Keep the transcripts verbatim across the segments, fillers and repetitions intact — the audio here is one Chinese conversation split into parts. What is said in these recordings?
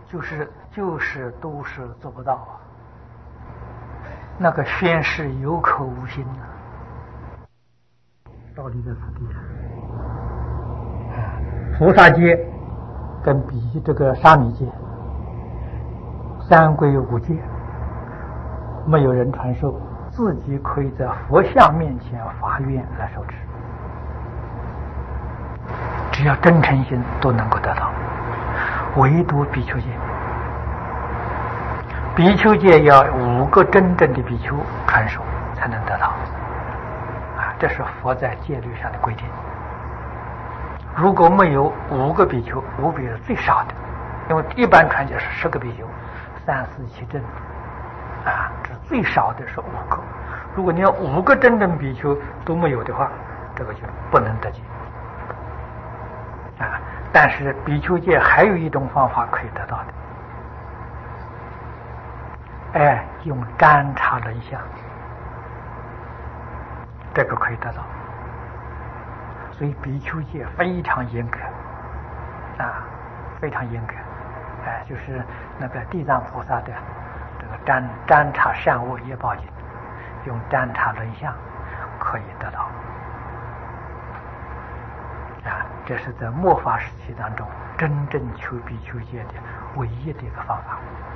就是就是都是做不到啊。那个宣誓有口无心呐、啊，道理在此地啊。菩萨戒跟比这个沙弥戒，三归五戒，没有人传授，自己可以在佛像面前发愿来受持，只要真诚心都能够得到，唯独比丘戒。比丘戒要五个真正的比丘传授才能得到，啊，这是佛在戒律上的规定。如果没有五个比丘，五比是最少的，因为一般传戒是十个比丘，三四七真，啊，这最少的是五个。如果你要五个真正比丘都没有的话，这个就不能得戒。啊，但是比丘戒还有一种方法可以得到的。哎，用沾茶人香，这个可以得到。所以比丘戒非常严格啊，非常严格。哎，就是那个地藏菩萨的这个沾沾茶善恶业报经，用沾茶人香可以得到。啊，这是在末法时期当中真正求比丘戒的唯一的一个方法。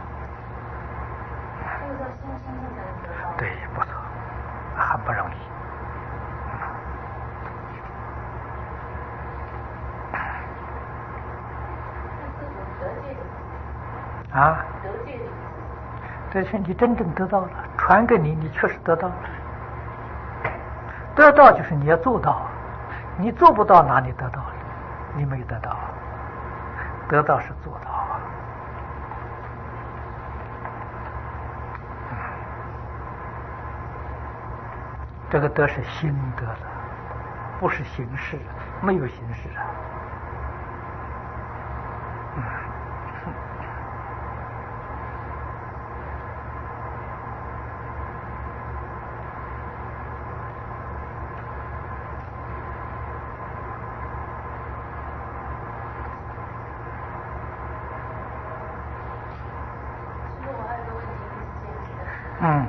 对，不错，很不容易。啊，这是你真正得到了，传给你，你确实得到了。得到就是你要做到，你做不到哪里得到了？你没有得到，得到是做到。这个德是心得的，不是形式，没有形式啊。嗯， 其实我还有个问题是坚持的。 嗯。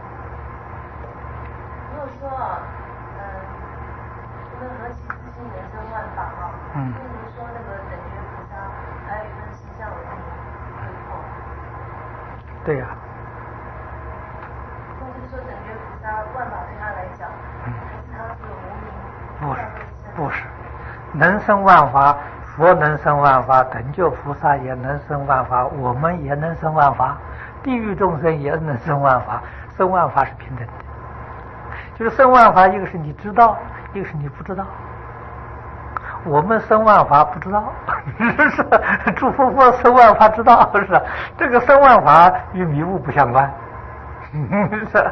嗯， 就是说那个等觉菩萨还有一份实相为会破。 对呀、啊。 就是说等觉菩萨万法对他来讲，嗯，还是他是无名。 不是，不是，能生万法，佛能生万法，等觉菩萨也能生万法，我们也能生万法，地狱众生也能生万法，生万法是平等的。就是生万法，一个是你知道，一个是你不知道。我们生万法不知道，是诸佛佛生万法知道，是这个生万法与迷雾不相关，是。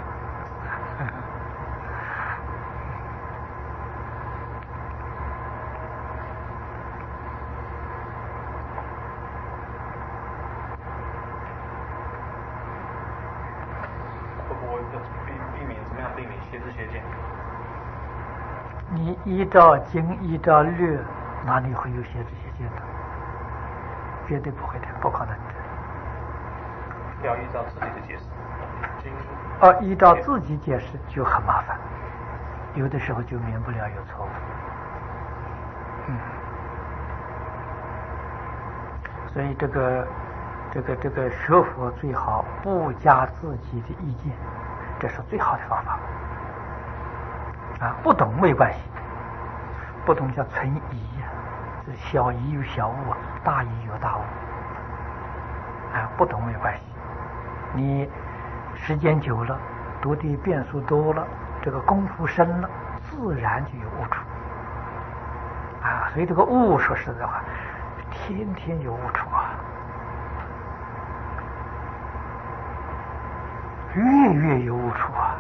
你依照经依照律，哪里会有写这些见的？绝对不会的，不可能的。 要依照自己的解释。 哦，依照自己解释就很麻烦，有的时候就免不了有错误。嗯。所以这个这个这个学佛最好不加自己的意见，这是最好的方法。啊，不懂没关系，不懂叫存疑呀，这小疑有小悟，大疑有大悟。啊，不懂没关系，你时间久了，读的遍数多了，这个功夫深了，自然就有悟处。啊，所以这个悟说实在话，天天有悟处啊，月月有悟处啊。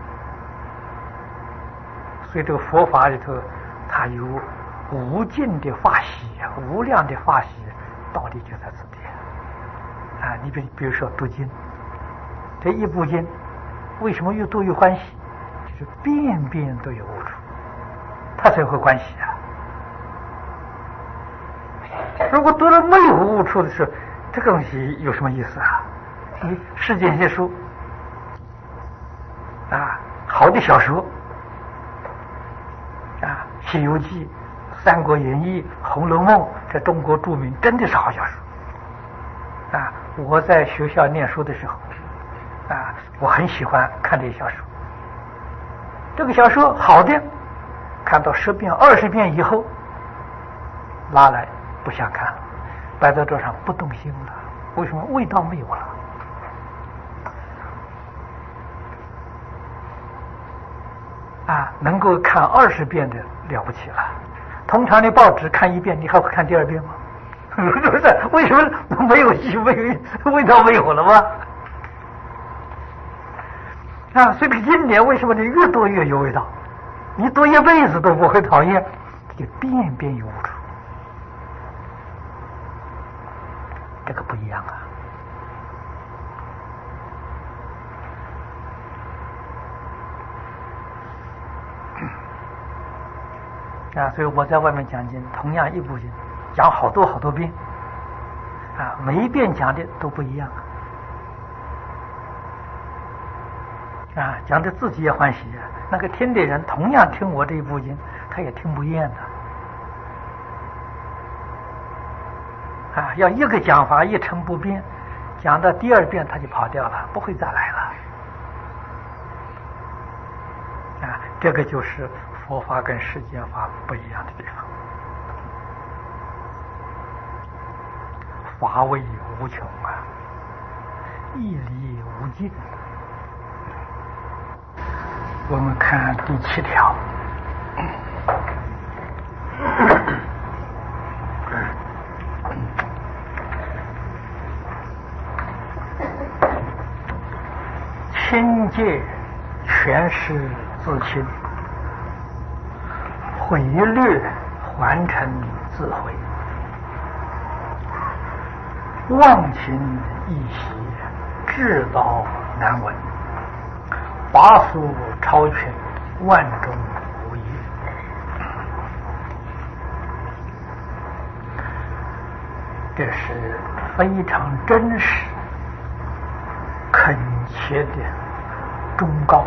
所以这个佛法里头，它有无尽的法喜，无量的法喜，道理就在此地。啊，你比比如说读经，这一部经，为什么越读越欢喜？就是遍遍都有悟处，他才会欢喜啊。如果读了没有悟处的时候， 这个东西有什么意思啊？你世间些书啊，好的小说啊，《西游记》《三国演义》《红楼梦》，这中国著名真的是好小说啊！我在学校念书的时候啊，我很喜欢看这些小说。这个小说好的，看到十遍、二十遍以后，拉来不想看了，摆在桌上不动心了。为什么？味道没有了。啊，能够看二十遍的了不起了。通常的报纸看一遍，你还会看第二遍吗？是不是？为什么没有戏，没有味道没有了吗？啊，所以这个经典为什么你越多越有味道？你读一辈子都不会讨厌，就遍遍有无处。这个不一样啊。啊，所以我在外面讲经，同样一部经讲好多好多遍，啊，每一遍讲的都不一样，啊，讲的自己也欢喜，那个听的人同样听我这一部经，他也听不厌的，啊，要一个讲法一成不变，讲到第二遍他就跑掉了，不会再来了，啊，这个就是佛法跟世间法不一样的地方，法味无穷啊，义理无尽。我们看第七条，亲戒全是自亲，毁略还成自毁，忘情易习，至道难闻，拔俗超群，万中无一。这是非常真实恳切的忠告，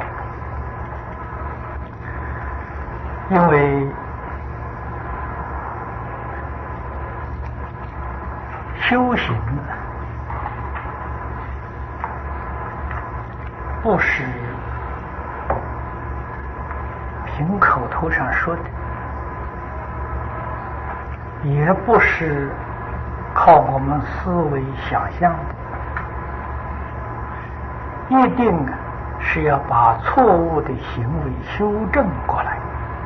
因为修行不是凭口头上说的，也不是靠我们思维想象的，一定是要把错误的行为修正过来。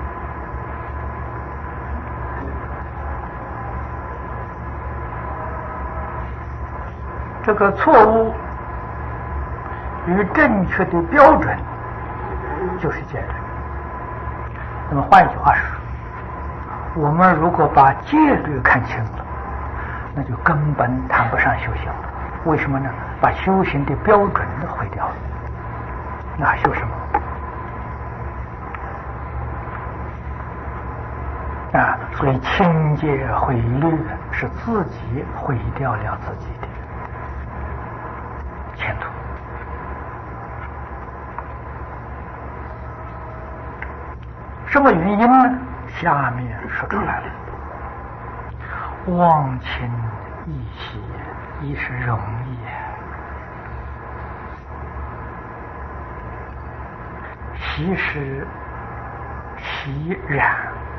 这个错误与正确的标准就是戒律。那么换一句话说，我们如果把戒律看清了，那就根本谈不上修行了。为什么呢？把修行的标准都毁掉了，那还修什么？啊，所以清戒毁律是自己毁掉了自己的前途。什么原因呢？下面说出来了。忘情易习，亦是容易，习是习染，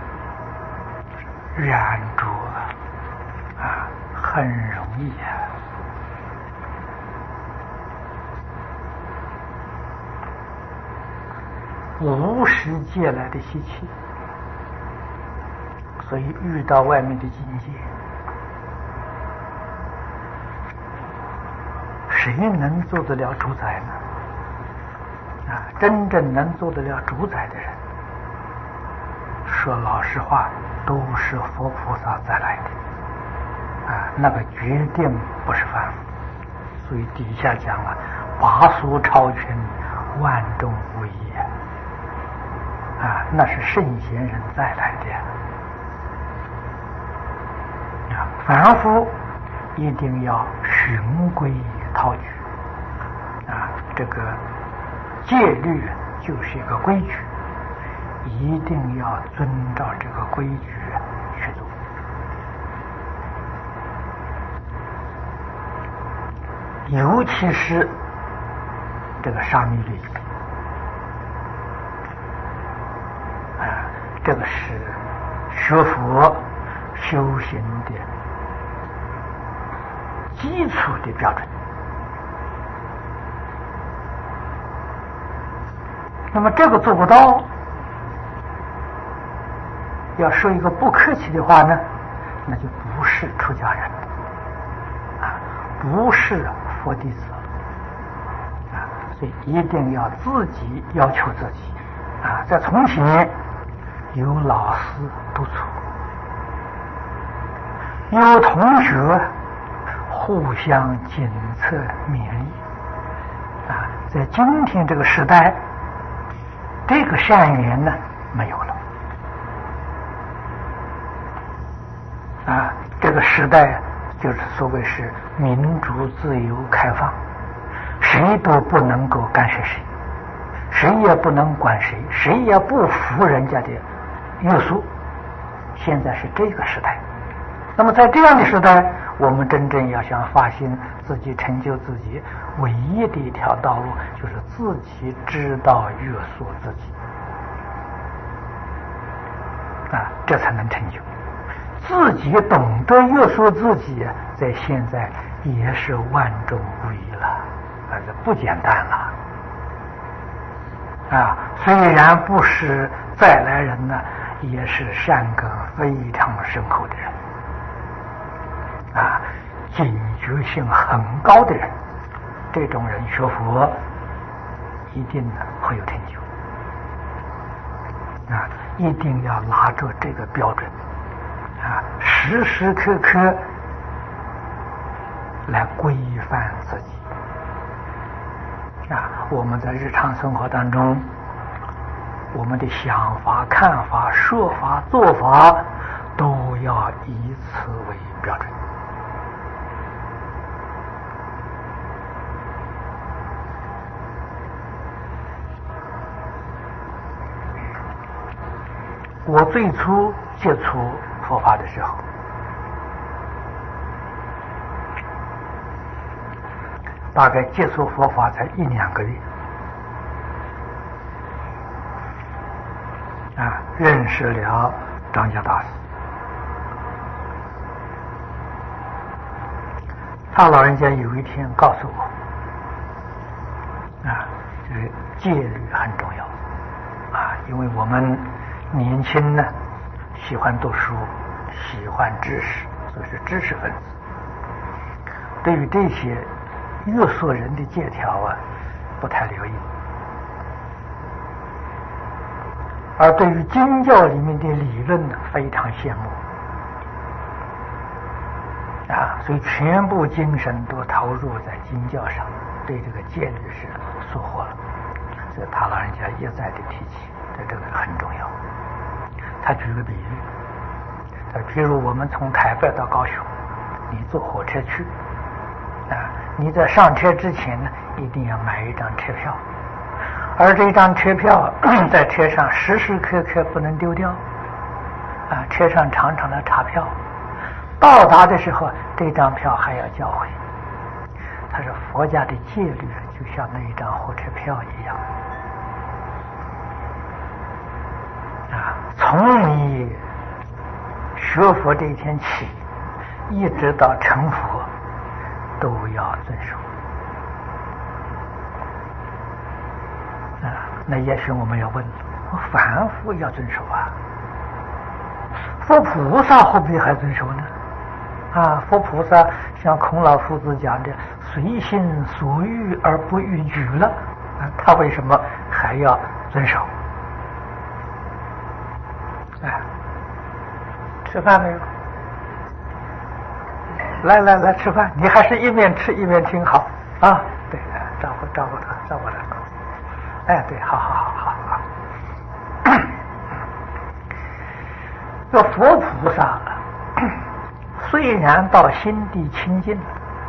染着啊，很容易啊。无时借来的习气，所以遇到外面的境界，谁能做得了主宰呢？啊，真正能做得了主宰的人，说老实话，都是佛菩萨再来的，啊，那个决定不是凡夫。所以底下讲了，拔俗超群，万中无一。啊，那是圣贤人再来的啊！凡夫一定要循规蹈矩啊，这个戒律就是一个规矩，一定要遵照这个规矩去做。尤其是这个沙弥律仪啊，这个是学佛修行的基础的标准。那么这个做不到，要说一个不客气的话呢，那就不是出家人啊，不是佛弟子啊，所以一定要自己要求自己啊，在从前有老师督促，有同学互相检测勉励啊，在今天这个时代，这个善缘呢没有了啊，这个时代就是所谓是民主自由开放，谁都不能够干涉谁，谁也不能管谁，谁也不服人家的约束。现在是这个时代，那么在这样的时代，我们真正要想发现自己成就自己，唯一的一条道路就是自己知道约束自己啊，这才能成就。自己懂得约束自己，在现在也是万中无一了，啊，这不简单了啊！虽然不是再来人呢，也是善根非常深厚的人啊，警觉性很高的人，这种人学佛一定呢会有成就啊！一定要拿着这个标准啊，时时刻刻来规范自己啊！我们在日常生活当中，我们的想法、看法、说法、做法，都要以此为标准。我最初接触佛法的时候，大概接触佛法才一两个月啊，认识了张家大师。他老人家有一天告诉我啊，这个戒律很重要啊，因为我们年轻呢喜欢读书，喜欢知识，所以是知识分子。对于这些约束人的戒条啊，不太留意，而对于经教里面的理论呢，非常羡慕啊，所以全部精神都投入在经教上，对这个戒律是疏忽了。所以他老人家一再的提起，对这个很重要。他举个比喻，他譬如我们从台北到高雄，你坐火车去啊，你在上车之前呢，一定要买一张车票，而这张车票在车上时时刻刻不能丢掉啊，车上常常的查票，到达的时候这张票还要交回。他说佛家的戒律就像那一张火车票一样啊，从你学佛这一天起，一直到成佛，都要遵守啊。那也许我们要问，凡夫要遵守啊，佛菩萨会不会还遵守呢？啊，佛菩萨像孔老夫子讲的，随心所欲而不逾矩了啊，他为什么还要遵守？哎，吃饭没有？来来来，吃饭！你还是一面吃一面听好啊。对，照顾照顾他，照顾他。哎，对，好好好好好。这佛菩萨虽然到心地清净了，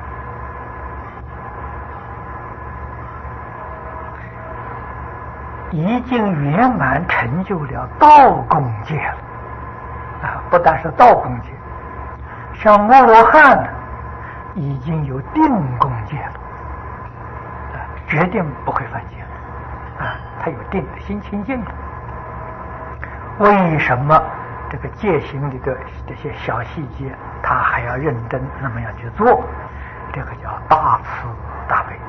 已经圆满成就了道共戒了啊！不但是道共戒，像阿罗汉呢，已经有定共戒了啊，决定不会犯戒了啊！他有定的心清净了。为什么这个戒行里的这些小细节，他还要认真那么样去做？这个叫大慈大悲。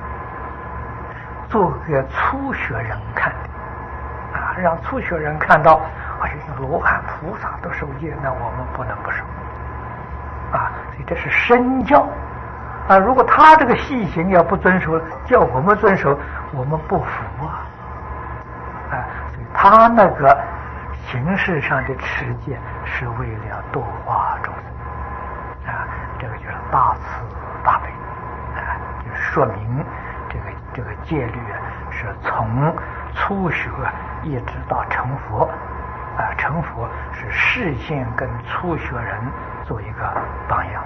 做给初学人看的啊，让初学人看到，哎呀，罗汉菩萨都受戒，那我们不能不受啊！所以这是身教啊。如果他这个细行要不遵守，叫我们遵守，我们不服啊！啊，所以他那个形式上的持戒是为了度化众生啊，这个就是大慈大悲啊，就说明。这个这个戒律是从初学一直到成佛啊，成佛是示现跟初学人做一个榜样。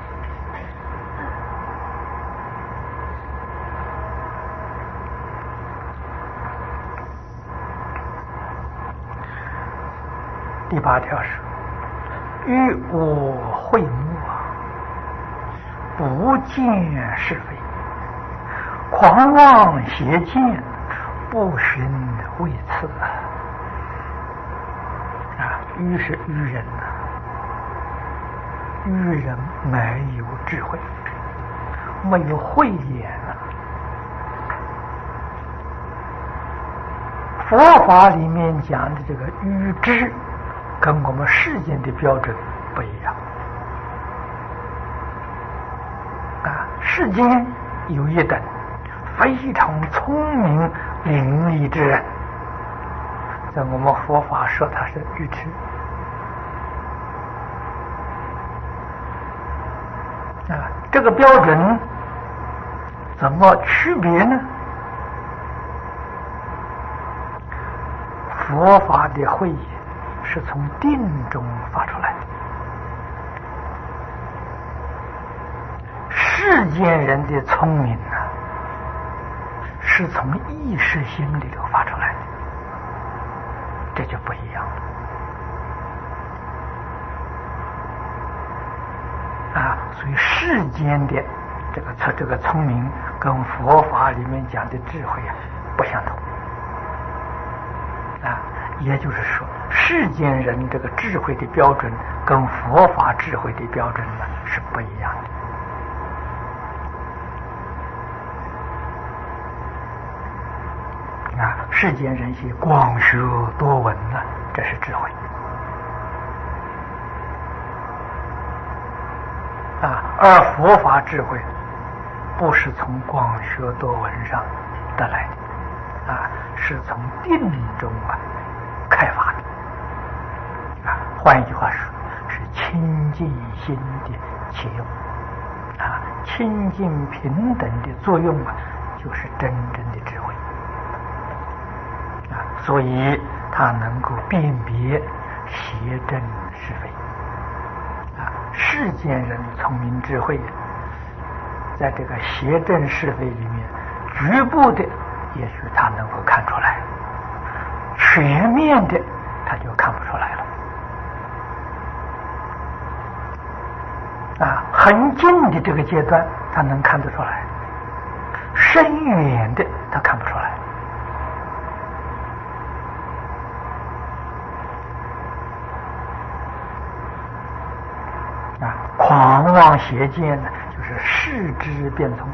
第八条是：欲我慧目，不见是非。狂妄邪见，不寻位次啊！愚是愚人呐、啊，愚人没有智慧，没有慧眼啊。佛法里面讲的这个愚智，跟我们世间的标准不一样啊。世间有一等非常聪明伶俐之人，在我们佛法说他是愚痴啊。这个标准怎么区别呢？佛法的慧眼是从定中发出来的，世间人的聪明呢、啊，是从意识心里头发出来的，这就不一样了啊！所以世间的这个这个聪明跟佛法里面讲的智慧啊不相同啊，也就是说，世间人这个智慧的标准跟佛法智慧的标准呢是不一样的。啊，世间人些广学多闻呢、啊，这是智慧啊，而佛法智慧不是从广学多闻上得来的啊，是从定中啊开发的啊。换一句话说，是清净心的启用啊，清净平等的作用啊，就是真正的智慧。所以他能够辨别邪正是非啊，世间人聪明智慧，在这个邪正是非里面，局部的也许他能够看出来，全面的他就看不出来了啊。很近的这个阶段他能看得出来，深远的他看不出来。啊，狂妄邪见呢，就是视之变聪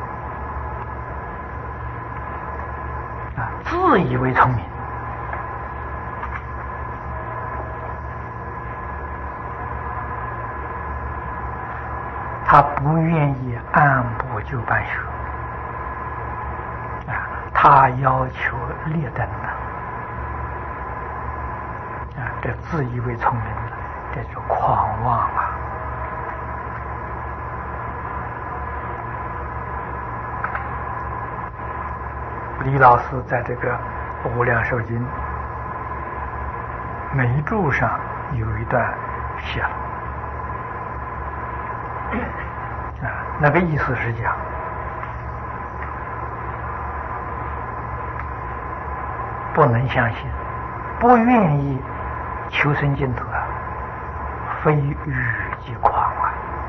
啊，自以为聪明，他不愿意按部就班学啊，他要求劣等的啊，这自以为聪明了，这就狂妄啊。李老师在这个《无量寿经》眉注上有一段写了那个意思是讲，不能相信，不愿意求生净土啊，非欲即狂啊！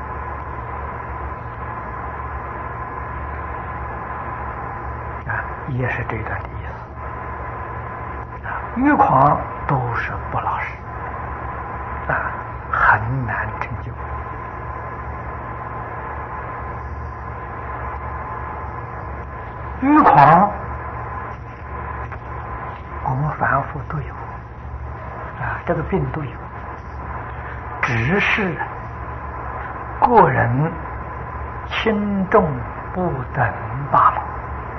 啊，也是这段的意思。啊，欲狂都是不老实，啊，很难成就。欲狂，我们凡夫都有，啊，这个病都有，只是个人轻重不等罢了。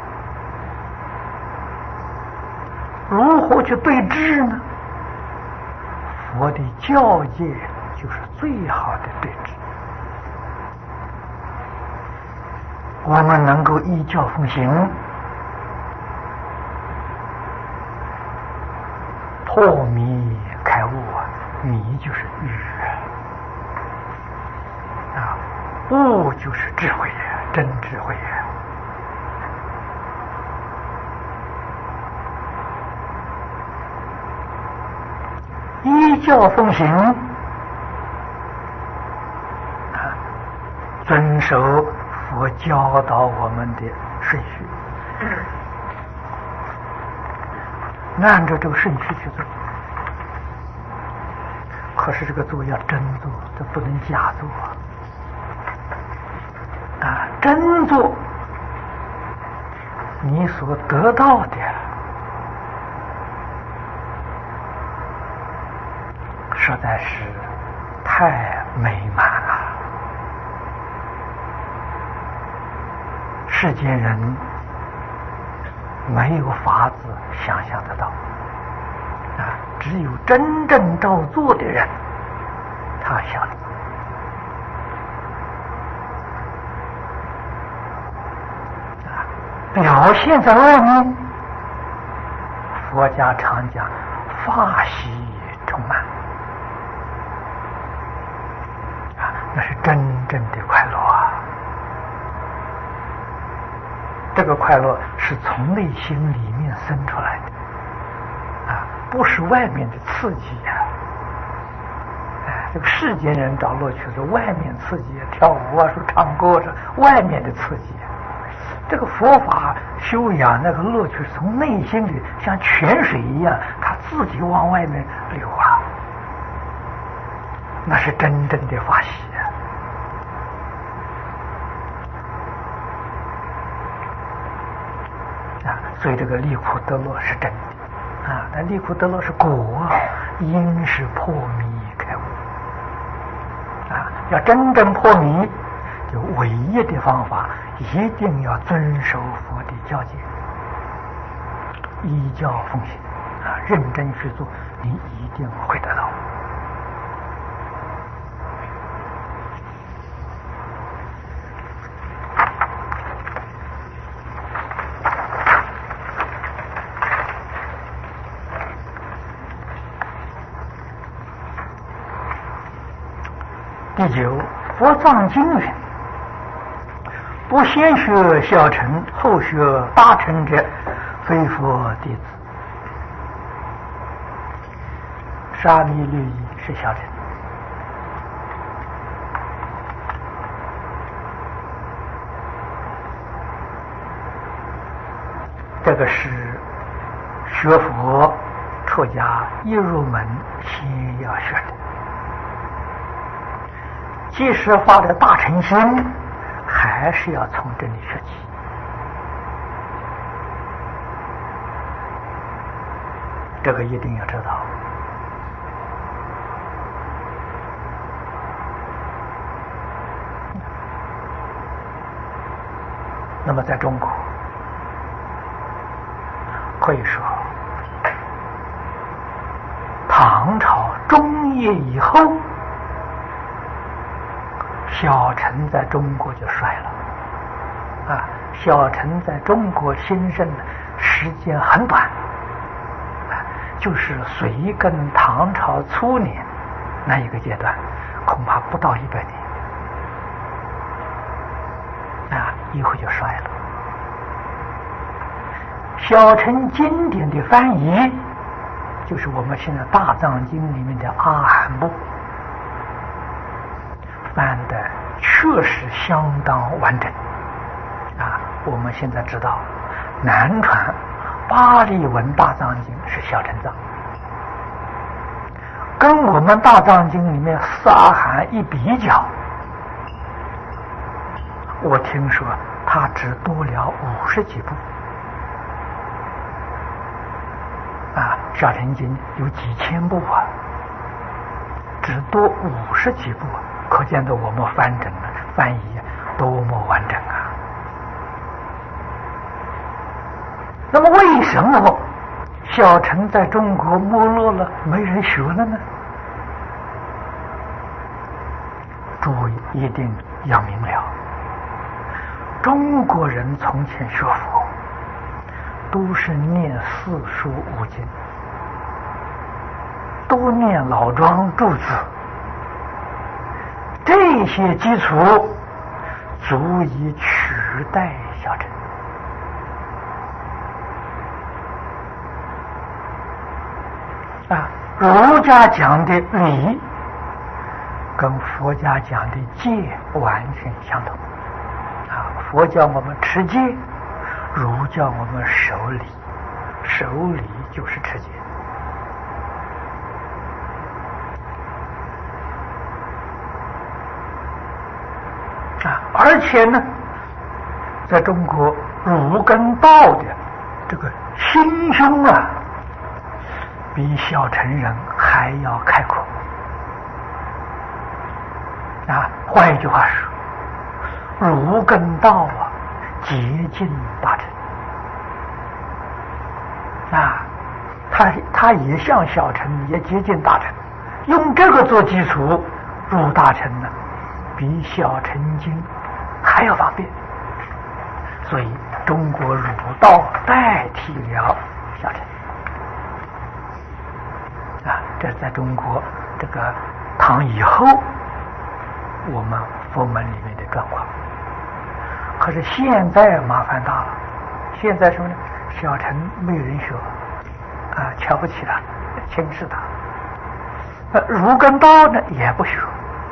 如何去对治呢？佛的教诫就是最好的对治。我们能够依教奉行，破迷开悟啊，迷就是欲啊，悟就是智慧啊，真智慧啊。依教奉行啊，遵守佛教导我们的顺序，按照这个顺序去做。可是这个做要真做，这不能假做啊！真做，你所得到的实在是太美满了。世间人没有法子想象得到啊，只有真正照做的人，他晓得。啊，表现在外面，佛家常讲法喜充满，啊，那是真正的快乐啊。这个快乐是从内心里面生出来的，啊，不是外面的刺激呀、啊。哎，这个世间人找乐趣是外面刺激，跳舞啊，说唱歌是外面的刺激。这个佛法修养那个乐趣是从内心里，像泉水一样，它自己往外面流啊，那是真正的法喜啊。所以这个离苦得乐是真的啊，但离苦得乐是果，因是破迷开悟啊。要真正破迷，就唯一的方法，一定要遵守佛的教诫，依教奉行啊，认真去做，你一定会得到。第九，佛藏经云：不先学小乘，后学大乘者，非佛弟子。沙弥律仪是小乘，这个是学佛出家一入门先要学的。即使发了大乘心，还是要从这里学起。这个一定要知道。那么在中国，可以说唐朝中叶以后，小乘在中国就衰了啊！小乘在中国兴盛的时间很短，啊，就是隋跟唐朝初年那一个阶段，恐怕不到一百年以后就衰了。小乘经典的翻译，就是我们现在大藏经里面的阿含部，翻的确实相当完整啊。我们现在知道，南传巴利文大藏经是小乘藏，跟我们大藏经里面四阿含一比较，我听说他只多了五十几部啊，小乘经有几千部啊，只多五十几部，可见得我们翻整了翻译多么完整啊！那么为什么小乘在中国没落了，没人学了呢？诸位一定要明了，中国人从前学佛都是念四书五经，都念老庄注子，这些基础足以取代小乘。啊，儒家讲的礼跟佛家讲的戒完全相同啊，佛教我们持戒，儒教我们守礼，守礼就是持戒啊。而且呢，在中国儒跟道的这个心胸啊，比小乘人还要开阔啊！换一句话说，儒跟道啊，接近大乘啊，他他也像小乘，也接近大乘，用这个做基础入大乘呢，比小乘经还要方便。所以中国儒道代替了小乘。啊，这是在中国这个唐以后我们佛门里面的状况。可是现在麻烦大了，现在什么呢？小乘没有人学啊，瞧不起他，轻视他。那儒跟道呢也不学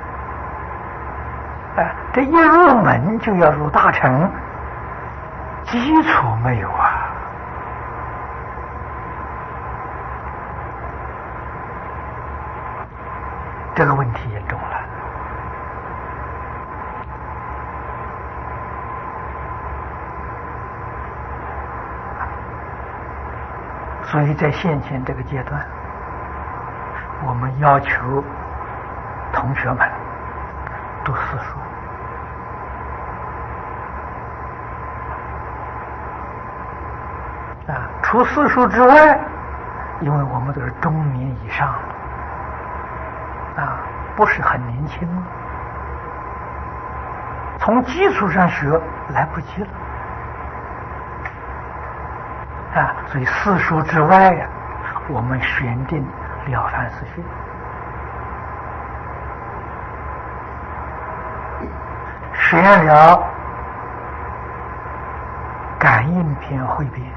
啊，这一入门就要入大乘，基础没有啊。这个问题严重了。所以在现前这个阶段，我们要求同学们读四书啊，除四书之外，因为我们都是中年以上了啊，不是很年轻，从基础上学来不及了啊，所以四书之外呀、啊，我们选定《了凡四训》，选了感应篇汇编，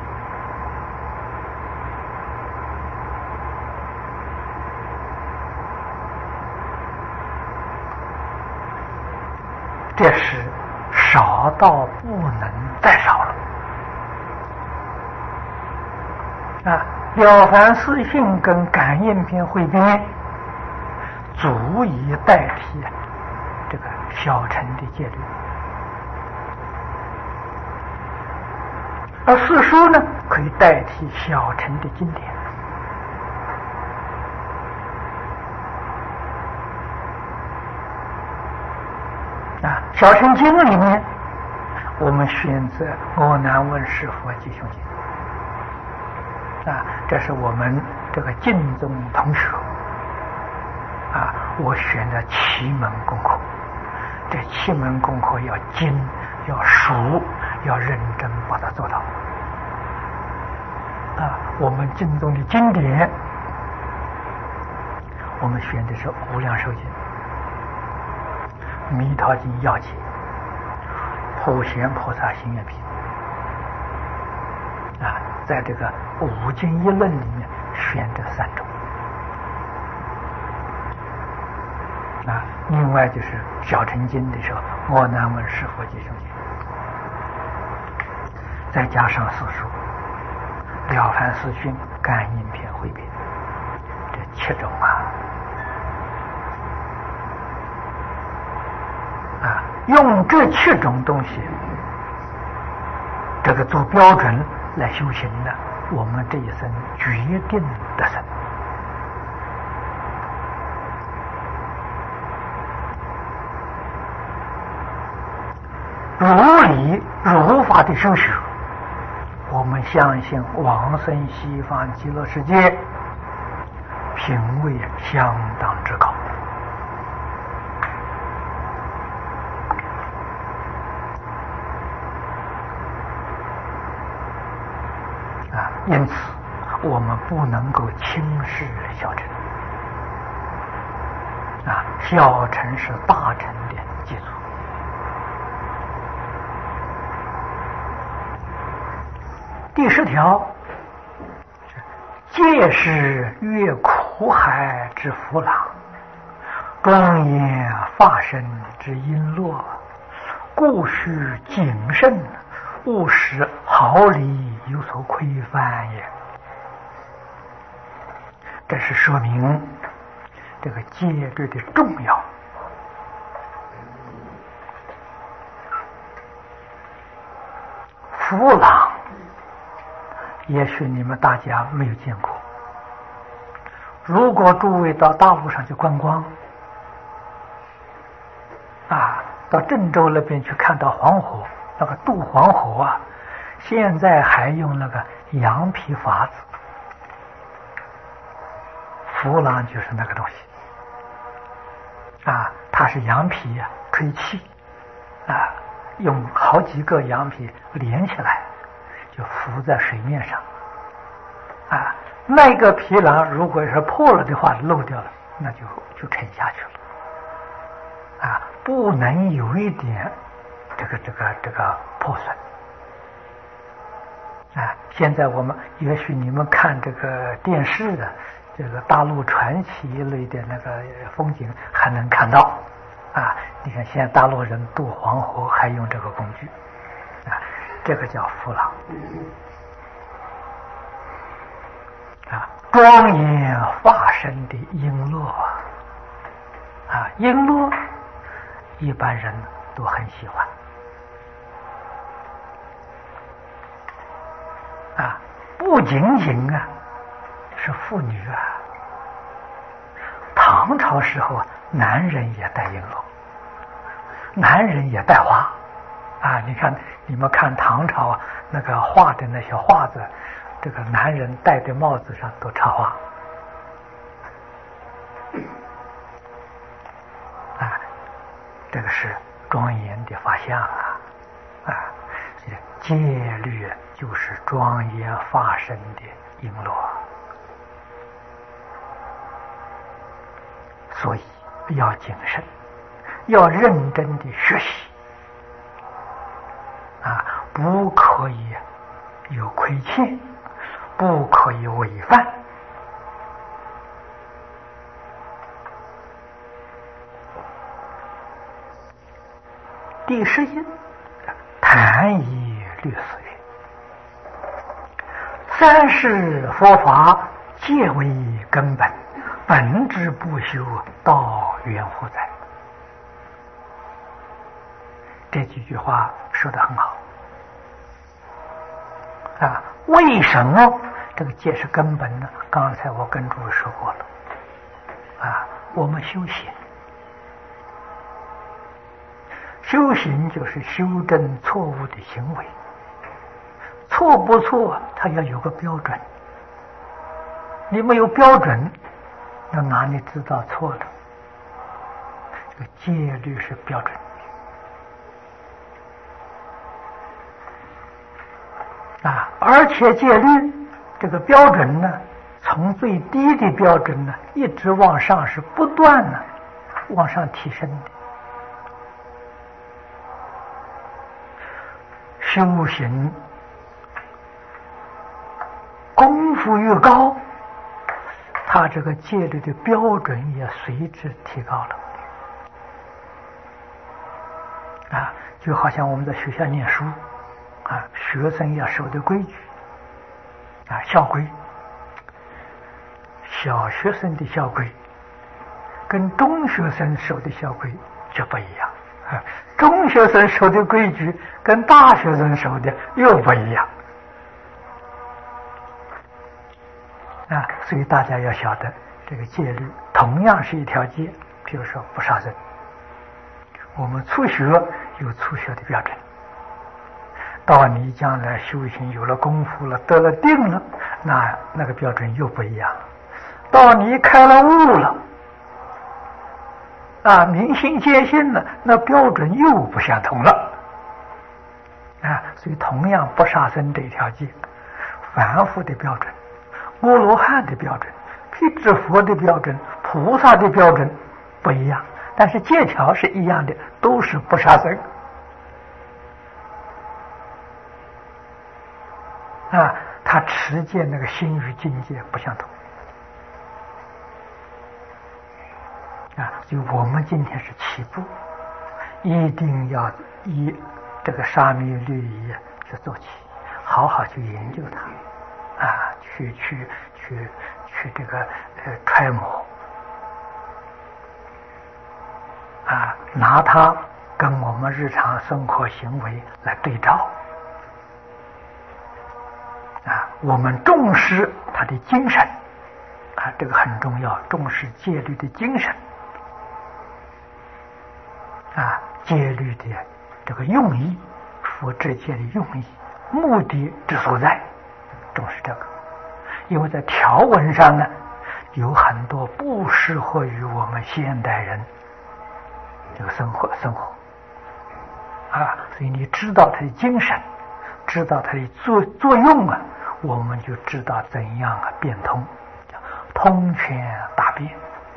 这是少到不能再少了啊！了凡四训跟感应篇汇编足以代替这个小乘的戒律，而四书呢，可以代替小乘的经典啊。小乘经里面，我们选择阿难问事佛吉凶经啊，这是我们这个净宗同学啊，我选的七门功课，这七门功课要精，要熟，要认真把它做到啊。我们净宗的经典，我们选的是无量寿经、弥陀经要解、 普贤菩萨行愿品啊，在这个五经一论里面选这三种啊。另外就是小乘经的时候，阿难问是佛及修经，再加上四书、了凡四训、感应篇、汇编，这七种啊啊，用这七种东西，这个做标准来修行的，我们这一生决定得生。如理如法的修学，我们相信往生西方极乐世界品位相当之高啊！因此，我们不能够轻视小乘啊，小乘是大乘的基础。第十条，戒是越苦海之浮浪，庄严法身之璎珞，故须谨慎，勿使毫厘有所亏犯也。这是说明这个戒律的重要。浮浪也许你们大家没有见过，如果诸位到大陆上去观光啊，到郑州那边去看到黄河，那个渡黄河啊，现在还用那个羊皮筏子，浮浪就是那个东西啊，它是羊皮啊吹气啊，用好几个羊皮连起来就浮在水面上啊，那个皮囊如果是破了的话，漏掉了，那就就沉下去了啊，不能有一点这个这个这个破损啊。现在我们也许你们看这个电视的这个大陆传奇类的那个风景还能看到啊，你看现在大陆人渡黄河还用这个工具啊，这个叫浮浪啊，庄严化身的璎珞啊，璎珞一般人都很喜欢啊，不仅仅啊是妇女啊，唐朝时候啊，男人也戴璎珞，男人也戴花啊！你看，你们看唐朝啊，那个画的那些画子，这个男人戴的帽子上都插花啊，这个是庄严的法相啊啊！戒律就是庄严法身的璎珞，所以要谨慎，要认真的学习啊，不可以有亏欠，不可以违犯。第十一，谈以律思云：三世佛法皆为根本，本之不修，道缘何在？这几句话说得很好啊！为什么这个戒是根本呢？刚才我跟诸位说过了啊，我们修行，修行就是修正错误的行为，错不错，它要有个标准。你没有标准，那哪里知道错了？这个戒律是标准啊，而且戒律这个标准呢，从最低的标准呢，一直往上是不断的往上提升的。 修行功夫越高，他这个戒律的标准也随之提高了。啊，就好像我们在学校念书，啊，学生要守的规矩，啊，校规。小学生的校规跟中学生守的校规就不一样，啊，中学生守的规矩跟大学生守的又不一样。啊，所以大家要晓得，这个戒律同样是一条戒，比如说不杀生。我们初学有初学的标准，到你将来修行有了功夫了，得了定了，那那个标准又不一样。到你开了悟了，啊，明心见性了，那标准又不相同了。啊，所以同样不杀生这一条戒，凡夫的标准、阿罗汉的标准、辟支佛的标准、菩萨的标准不一样，但是戒条是一样的，都是不杀生。啊，他持戒那个心与境界不相同。啊，所以我们今天是起步，一定要以这个沙弥律仪去做起，好好去研究它，啊，去去去去这个呃揣摩，啊，拿它跟我们日常生活行为来对照，啊，我们重视它的精神，啊，这个很重要，重视戒律的精神。啊，戒律的这个用意，佛制戒的用意、目的之所在，重视这个。因为在条文上呢，有很多不适合于我们现代人这个生活生活啊，所以你知道它的精神，知道它的作作用啊，我们就知道怎样啊变通，通权大变。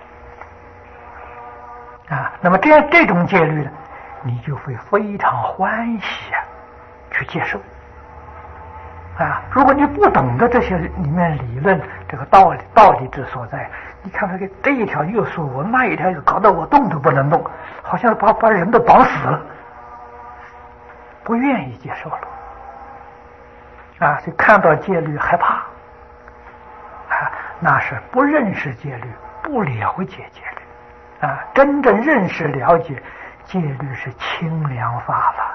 啊，那么这样这种戒律呢，你就会非常欢喜啊，去接受。啊，如果你不懂得这些里面理论这个道理道理之所在，你看这个这一条约束我，那一条又搞得我动都不能动，好像把把人都绑死了，不愿意接受了。啊，所以看到戒律害怕，啊，那是不认识戒律，不了解戒律。啊，真正认识了解戒律是清凉法了，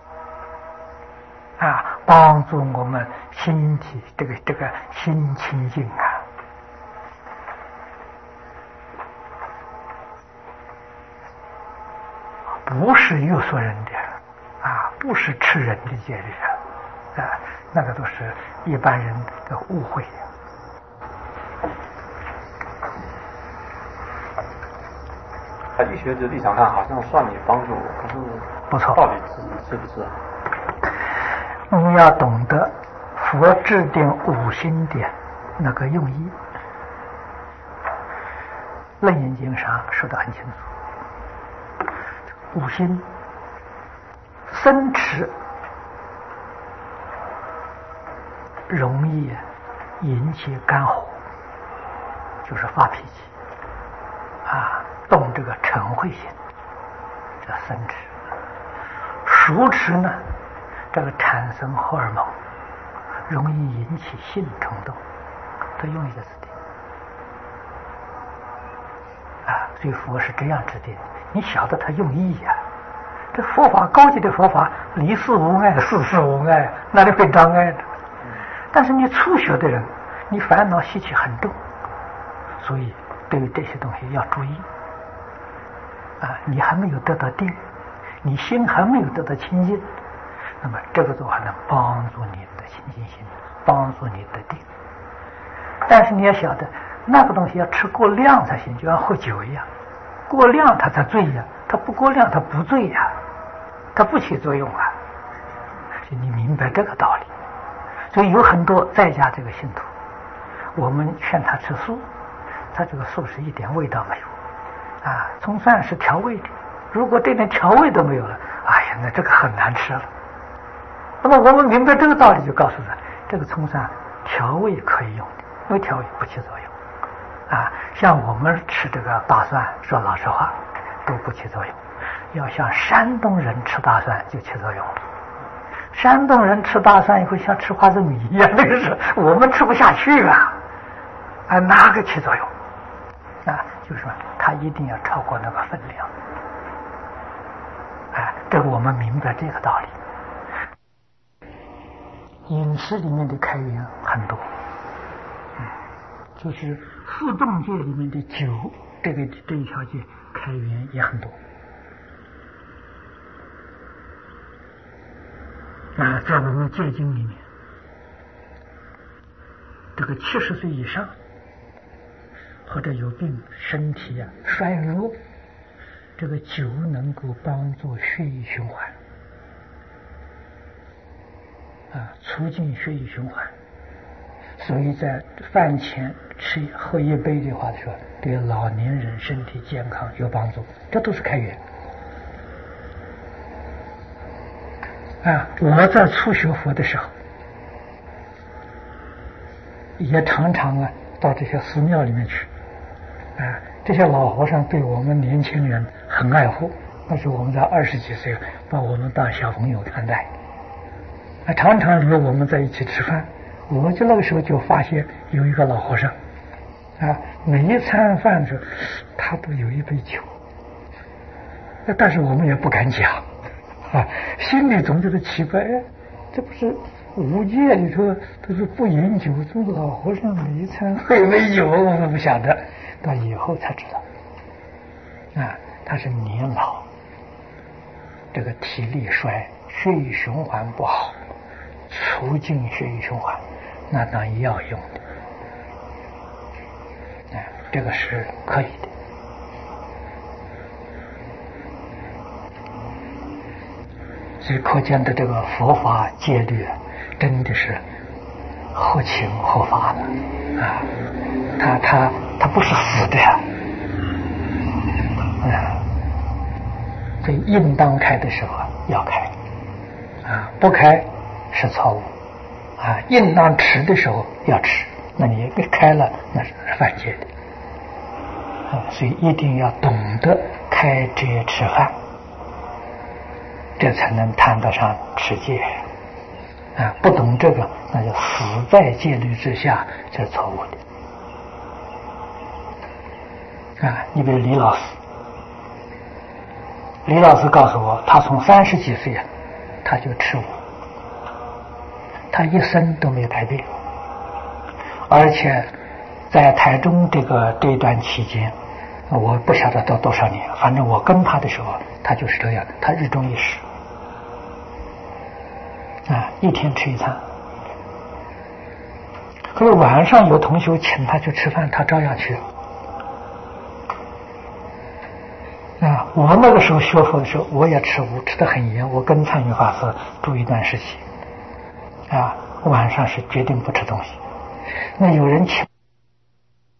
啊，帮助我们心体这个这个心清净啊。不是约束人的啊，不是吃人的戒律啊，啊，那个都是一般人的误会。 医学的立场看，好像算你帮助我，可是不错， 到底是是不是啊？ 我们要懂得佛制定五心的那个用意，《楞严经》上说得很清楚，五心生持容易引起肝火，就是发脾气啊，动这个嗔恚心，这生持；熟持呢，这个产生荷尔蒙，容易引起性冲动，都用一个字典啊。所以佛是这样制定的，你晓得他用意呀、啊。这佛法高级的佛法，离事无碍，事事无碍，哪里会障碍的？但是你初学的人，你烦恼习气很重，所以对于这些东西要注意啊！你还没有得到定，你心还没有得到清净，那么这个做法能帮助你的清净心，帮助你的定。但是你要晓得，那个东西要吃过量才行，就像喝酒一样，过量它才醉呀，它不过量它不醉呀，它不起作用啊。所以你明白这个道理。所以有很多在家这个信徒，我们劝他吃素，他这个素是一点味道没有啊，葱蒜是调味的，如果这点调味都没有了，哎呀，那这个很难吃了那么我们明白这个道理，就告诉他，这个葱蒜调味可以用的，没调味不起作用。啊，像我们吃这个大蒜，说老实话都不起作用。要像山东人吃大蒜就起作用了。山东人吃大蒜以后像吃花生米一样，那个是我们吃不下去啊，啊，哪个起作用？啊，就是说它一定要超过那个分量。啊，这个我们明白这个道理。饮食里面的开源很多，嗯，就是互动界里面的酒，这个这一条界开源也很多。啊，在我们戒经里面，这个七十岁以上或者有病、身体啊衰弱，这个酒能够帮助血液循环，啊，促进血液循环。所以在饭前吃喝一杯的话说，对老年人身体健康有帮助，这都是开源。啊，我在初学佛的时候，也常常啊到这些寺庙里面去，啊，这些老和尚对我们年轻人很爱护，那是我们在二十几岁，把我们当小朋友看待，啊，常常约我们在一起吃饭，我就那个时候就发现有一个老和尚，啊，每一餐饭时他都有一杯酒，但是我们也不敢讲。啊，心里总觉得奇怪，哎，这不是五戒里头都是不饮酒，这老和尚每一餐喝一杯酒，我们不晓得，到以后才知道，啊，他是年老，这个体力衰，血液循环不好，促进血液循环，那当然要用的，啊，这个是可以的。所以可见的这个佛法戒律啊，真的是合情合法的啊，它它它不是死的呀，啊，所以应当开的时候要开，啊，不开是错误，啊，应当吃的时候要吃，那你开了那是犯戒的，啊，所以一定要懂得开斋吃饭。这才能谈得上持戒啊！不懂这个，那就死在戒律之下，这是错误的啊！你比如李老师，李老师告诉我，他从三十几岁啊，他就吃五，他一生都没有改变，而且在台中这个这一段期间，我不晓得到多少年，反正我跟他的时候，他就是这样，他日中一食。啊，一天吃一餐。可是晚上有同学请他去吃饭，他照样去。啊，我那个时候学佛的时候，我也吃五，吃得很严。我跟参与法师住一段时期，啊，晚上是决定不吃东西。那有人请